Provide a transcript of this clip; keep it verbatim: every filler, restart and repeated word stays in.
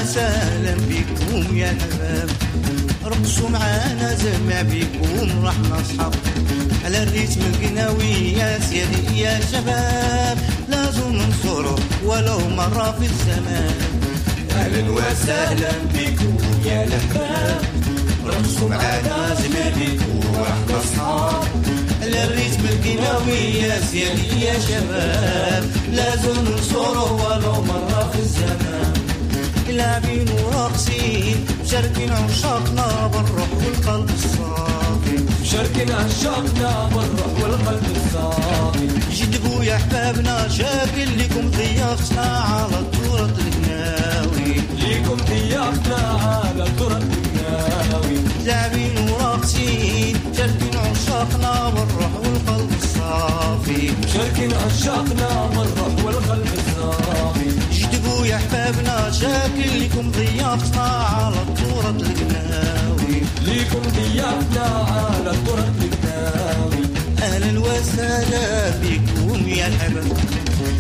وسهلا بكم يا حباب، رقصوا معانا زمع بكم راح نصحب على الريتم القناوي يا سيدي يا شباب، لازم ننصره ولو مرة في الزمان. أهلا وسهلا بكم يا الأحباب، رقصوا معانا زمع بكم راح نصحب على الريتم القناوي يا سيدي يا شباب، لازم ننصره ولو مرة في الزمان. لاعبين وراقصين مشاركين عشاقنا بالروح والقلب الصافي، مشاركين عشاقنا بالروح والقلب الصافي. جدبوا يا احبابنا شاكل لكم ضيافتنا على التراث القناوي، ليكم ضيافتنا على التراث القناوي. لاعبين وراقصين مشاركين عشاقنا بالروح والقلب الصافي، مشاركين عشاقنا بالروح والقلب الصافي. جدبوا يا احبابنا شاكل لكم ضيافتنا على التراث القناوي، ليكم ضيافتنا على التراث القناوي. اهلا وسهلا بكم يا الحباب.